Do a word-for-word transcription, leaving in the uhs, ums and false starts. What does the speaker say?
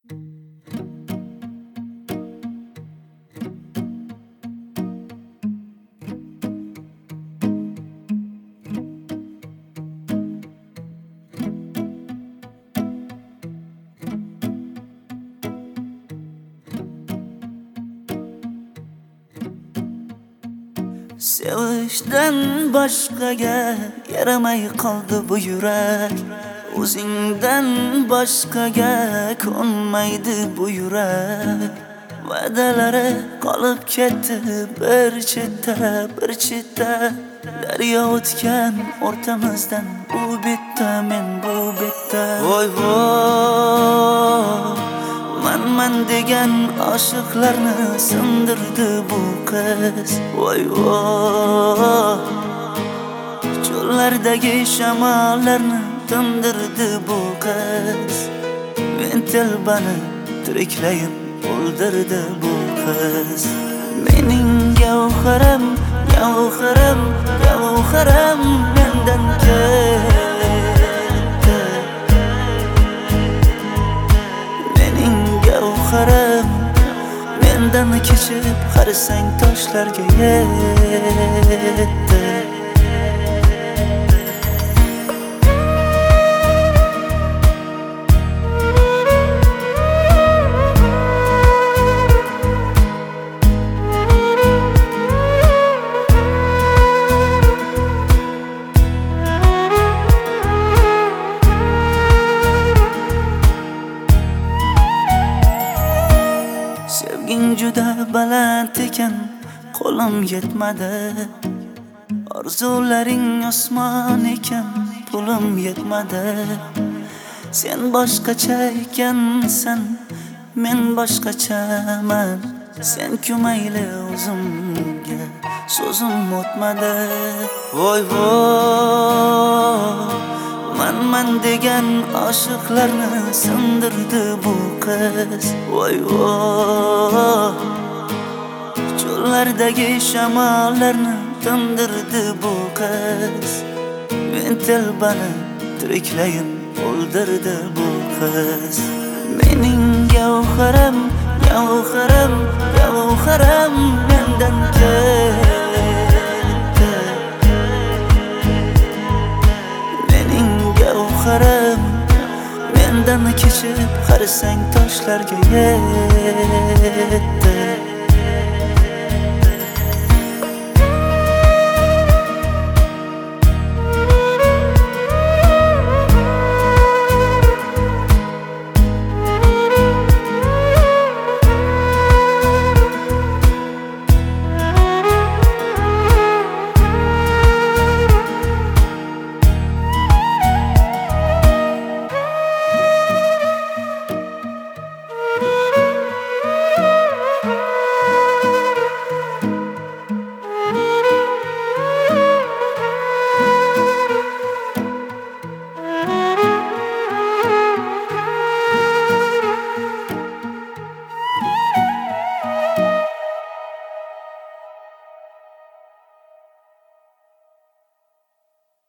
Sevishdan boshqaga yaramay qoldi bu yurak. O'zingdan boshqaga ko'nmaydi bu yurak. Va'dalari qolib ketdi bir chetda, bir chetda. Daryo o'tgan o'rtamizdan, u bitta men bu bitta. Voy voy, man man degan oshiqlarni sindirdi bu qiz. Voy voy, cho'llardagi shamollarni tindirdi bu qiz. Men telbani tiriklayin o'ldirdi bu qiz. Mening gavharim, gavharim, gavharim mendan ketdi. Mening gavharim mendan kechib qarsang toshlarga yetdi. Sevging juda baland ekan, qo'lim yetmadi. Orzularing osmon ekan, pulim yetmadi. Sen boshqacha ekansan, men boshqachaman. Sen kumayli o'zimga so'zim o'tmadi. Voy voy, man man degan oshiqlarni sindirdi bu qiz. Voy voy, cho'llardagi shamollarni tindirdi bu qiz. Men telbani tiriklayin o'ldirdi bu qiz. Mening gavharim, gavharim, gavharim mendan ketdi. Mening gavharim mendan kechib qarsang toshlarga yetdi.